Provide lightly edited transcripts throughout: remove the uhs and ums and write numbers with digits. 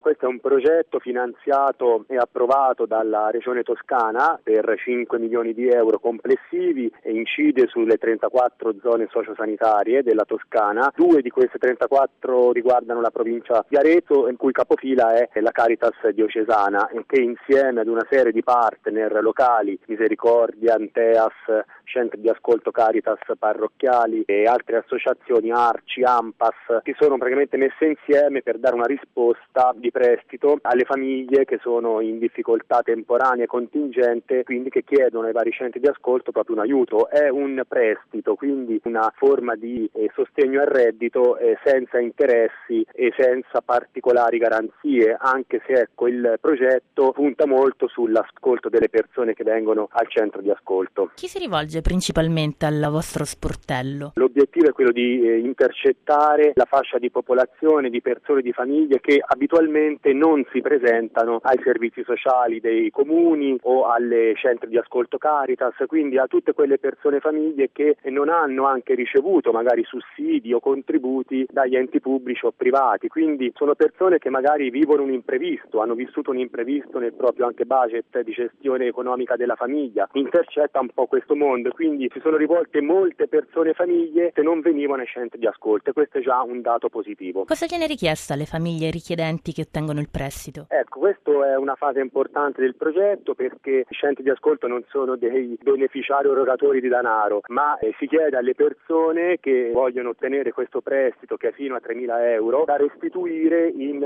Questo è un progetto finanziato e approvato dalla Regione Toscana per 5 milioni di euro complessivi e incide sulle 34 zone sociosanitarie della Toscana. 2 di queste 34 riguardano la provincia di Arezzo, in cui capofila è la Caritas diocesana, e che insieme ad una serie di partner locali, Misericordia, Anteas, centri di ascolto Caritas parrocchiali e altre associazioni, Arci, Ampas, si sono praticamente messe insieme per dare una risposta di prestito alle famiglie che sono in difficoltà temporanea e contingente, quindi che chiedono ai vari centri di ascolto proprio un aiuto. È un prestito, quindi una forma di sostegno al reddito senza interessi e senza particolari garanzie, anche se il progetto punta molto sull'ascolto delle persone che vengono al centro di ascolto. Chi si rivolge principalmente al vostro sportello? L'obiettivo è quello di intercettare la fascia di popolazione, di persone, di famiglie che abitualmente non si presentano ai servizi sociali dei comuni o alle centri di ascolto Caritas, quindi a tutte quelle persone e famiglie che non hanno anche ricevuto magari sussidi o contributi dagli enti pubblici o privati, quindi sono persone che magari vivono un imprevisto, hanno vissuto un imprevisto nel proprio anche budget di gestione economica della famiglia. Intercetta un po' questo mondo, quindi si sono rivolte molte persone e famiglie che non venivano ai centri di ascolto, e questo è già un dato positivo. Cosa viene richiesto alle famiglie richiedenti che ottengono il prestito? Ecco, questo è una fase importante del progetto, perché i centri di ascolto non sono dei beneficiari o erogatori di denaro, ma si chiede alle persone che vogliono ottenere questo prestito, che è fino a 3.000 euro, da restituire in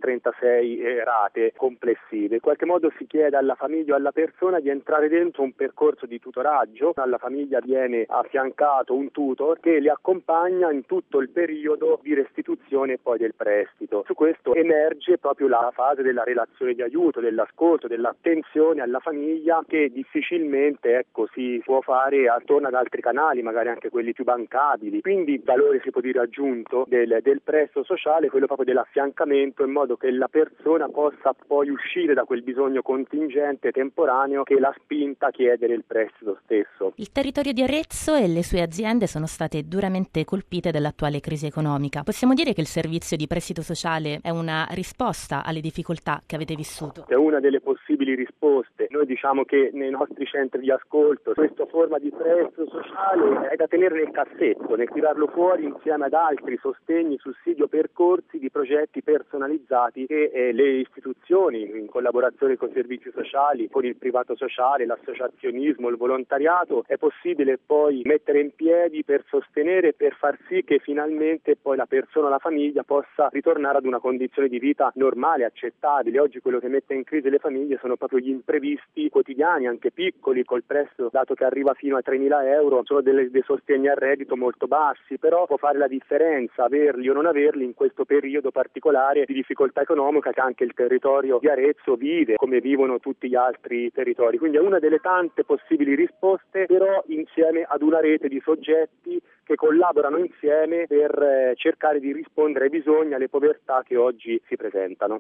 36 rate complessive. In qualche modo si chiede alla famiglia o alla persona di entrare dentro un percorso di tutoraggio. Alla famiglia viene affiancato un tutor che li accompagna in tutto il periodo di restituzione e poi del prestito. Su questo emerge proprio la fase della relazione di aiuto, dell'ascolto, dell'attenzione alla famiglia, che difficilmente si può fare attorno ad altri canali, magari anche quelli più bancabili. Quindi il valore, si può dire, aggiunto del prestito sociale è quello proprio dell'affiancamento, in modo che la persona possa poi uscire da quel bisogno contingente temporaneo che l'ha spinta a chiedere il prestito stesso. Il territorio di Arezzo e le sue aziende sono state duramente colpite dall'attuale crisi economica. Possiamo dire che il servizio di prestito sociale è una risposta alle difficoltà che avete vissuto? È una delle possibili risposte. Noi diciamo che nei nostri centri di ascolto questa forma di prestito sociale è da tenere nel cassetto, nel tirarlo fuori insieme ad altri sostegni, sussidi o percorsi di progetti personalizzati che le istituzioni, in collaborazione con i servizi sociali, con il privato sociale, l'associazionismo, il volontariato, è possibile poi mettere in piedi per sostenere, per far sì che finalmente poi la persona, la famiglia possa ritornare ad una condizione di vita normale, accettabile. Oggi quello che mette in crisi le famiglie sono proprio gli imprevisti quotidiani, anche piccoli. Col prestito, dato che arriva fino a 3.000 euro, sono dei sostegni al reddito molto bassi, però può fare la differenza averli o non averli in questo periodo particolare di difficoltà economica che anche il territorio di Arezzo vive, come vivono tutti gli altri territori. Quindi è una delle tante possibili risposte, però insieme ad una rete di soggetti che collaborano insieme per cercare di rispondere ai bisogni, alle povertà che oggi si presentano.